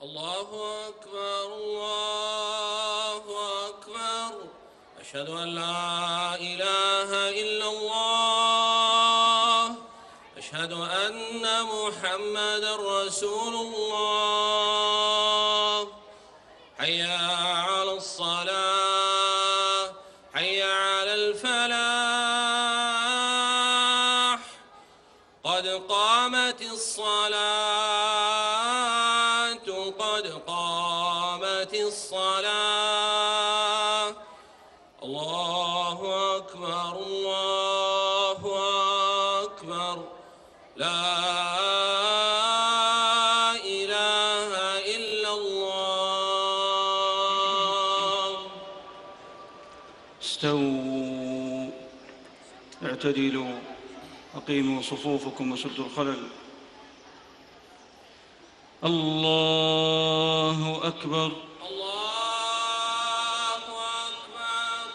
الله أكبر الله أكبر. أشهد أن لا إله إلا الله. أشهد أن محمدًا رسول الله. حي على الصلاة، حي على الفلاح. قد قامت الصلاة، قد قامت الصلاة. الله أكبر الله أكبر. لا إله إلا الله. استووا، اعتدلوا، أقيموا صفوفكم وسدوا الخلل. الله أكبر. الله أكبر.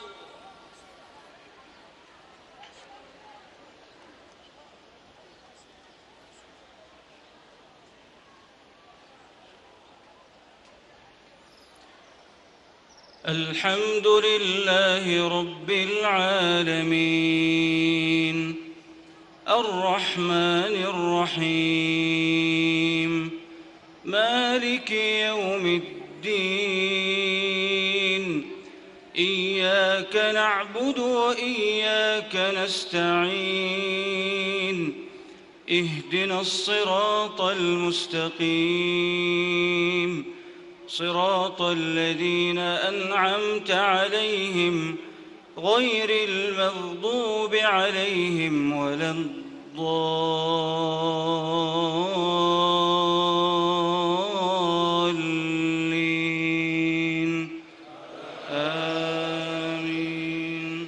الحمد لله رب العالمين، الرحمن الرحيم، مالك يوم الدين. إياك نعبد وإياك نستعين. اهدنا الصراط المستقيم، صراط الذين أنعمت عليهم غير المغضوب عليهم ولا الضالين. آمين.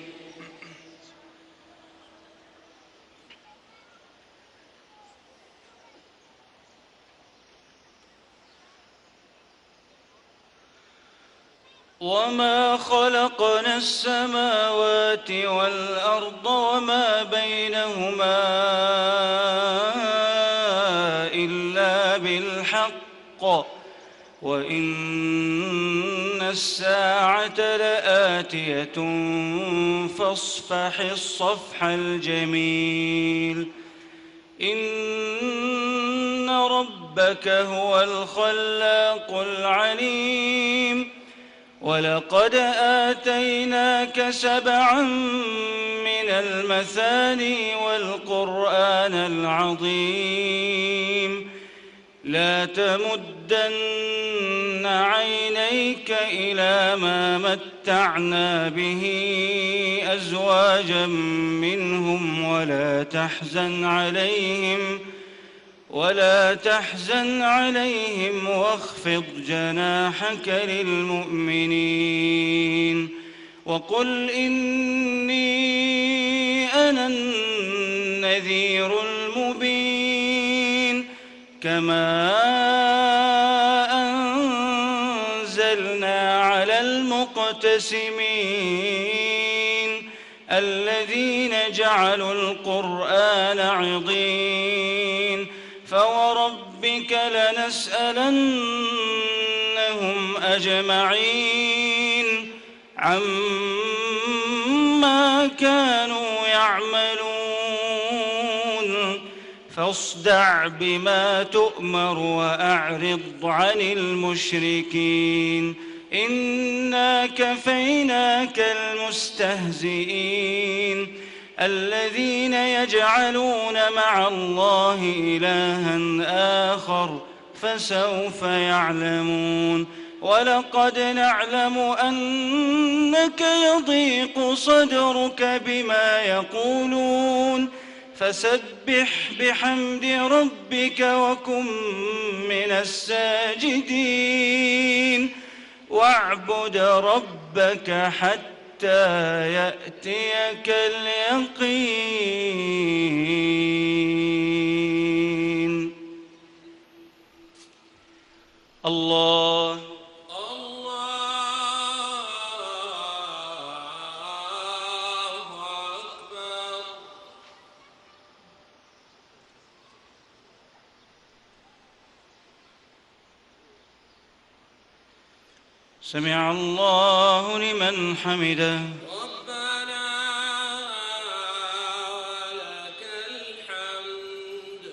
وما خلقنا السماوات والأرض وما بينهما إلا بالحق، وإن الساعة لآتية فاصفح الصفح الجميل. إن ربك هو الخلاق العليم. ولقد آتيناك 7 من المثاني والقرآن العظيم. لا تمدن عينيك إلى ما متعنا به أزواجا منهم ولا تحزن عليهم واخفض جناحك للمؤمنين. وقل إني أنا النذير المبين. كما أنزلنا على المقتسمين الذين جعلوا القرآن عضين. فوربك لنسألنهم أجمعين عما كانوا يعملون. فاصدع بما تؤمر وأعرض عن المشركين. إنا كفيناك المستهزئين الذين يجعلون مع الله إلها آخر فسوف يعلمون. ولقد نعلم أنك يضيق صدرك بما يقولون فسبح بحمد ربك وكن من الساجدين. واعبد ربك حتى يأتيك اليقين. الله أكبر. سمع الله لمن حمده. ربنا ولك الحمد.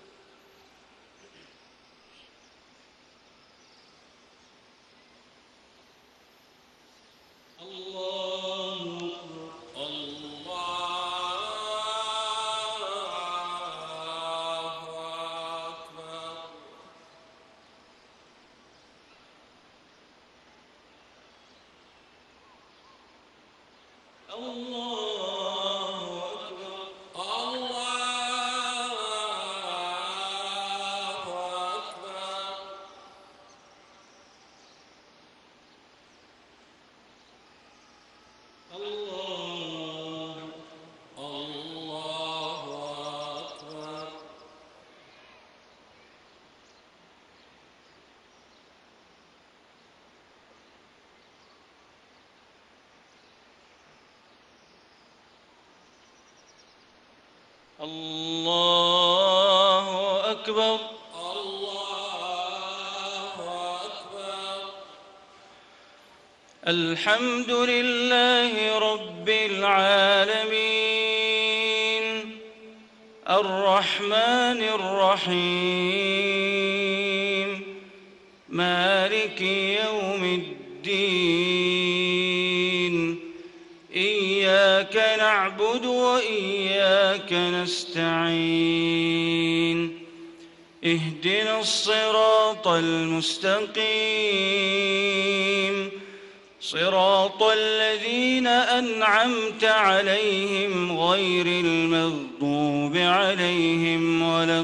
الله أكبر. الله أكبر. الله أكبر. الحمد لله رب العالمين الرحمن الرحيم مالك يوم الدين إياك نعبد وإياك نستعين اهدنا الصراط المستقيم صراط الذين أنعمت عليهم غير المغضوب عليهم ولا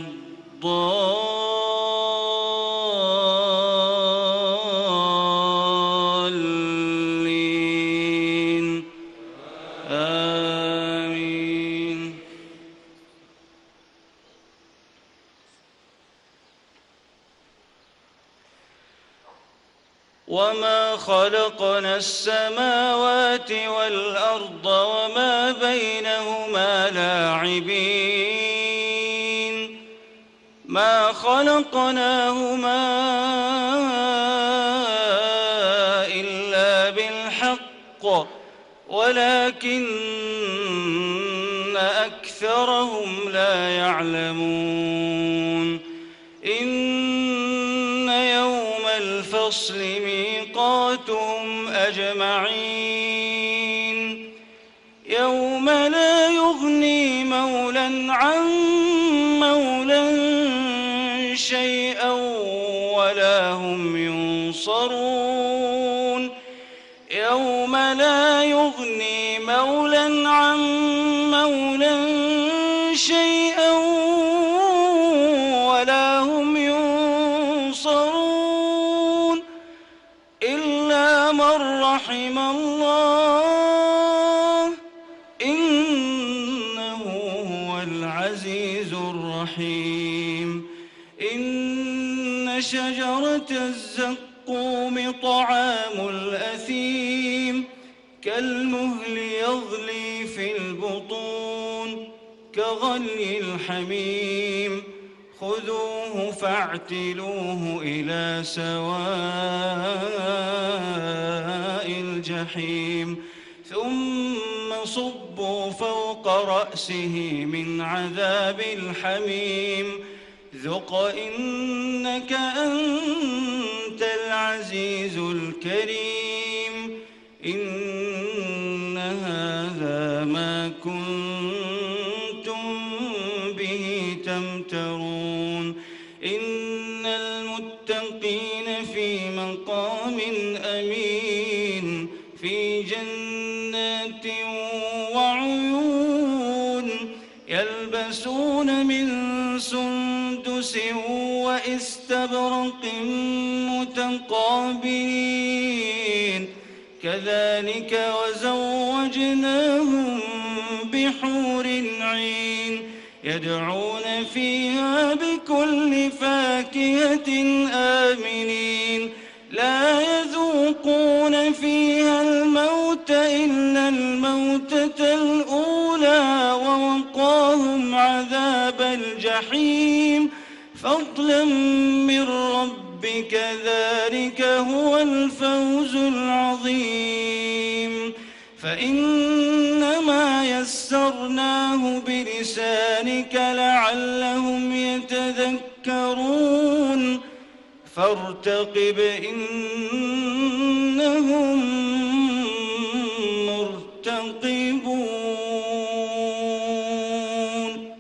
الضالين آمين. وما خلقنا السماوات والأرض وما بينهما لاعبين ما خلقناهما إلا بالحق ولكن أكثرهم لا يعلمون. إن يوم الفصل ميقاتهم أجمعين يوم لا يغني مولى عن مولى شيئا ولا هم ينصرون. يوم لا يغني مولى عن مولى شيئا ولا هم ينصرون إلا من رحم الله إنه هو العزيز الرحيم. إن شجرة الزقوم طعام الأثيم كالمهل يغلي في البطون كغلي الحميم خذوه فاعتلوه إلى سواء الجحيم ثم صبوا فوق رأسه من عذاب الحميم ذق إنك أنت العزيز الكريم. إن هذا ما كنتم به تمترون. إن المتقين في مقام أمين في جنات وعيون يلبسون من سندس وإستبرق متقابلين كذلك وزوجناهم بحور عين يدعون فيها بكل فاكهة آمنين لا يذوقون فيها الموت إلا الموتة الأولى ووقاهم عذاب الجحيم فضلا من ربك ذلك هو الفوز فإنما يسرناه بلسانك لعلهم يتذكرون فارتقب إنهم مرتقبون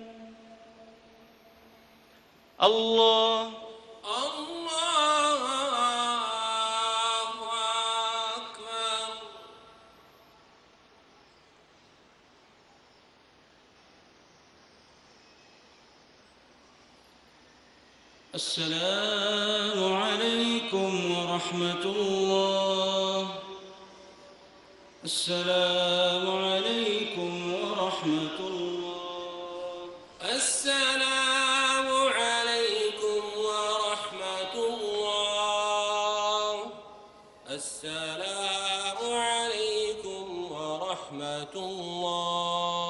الله الله أكبر. السلام عليكم ورحمة الله. السلام عليكم ورحمة الله. السلام عليكم ورحمة الله. السلام عليكم ورحمة الله.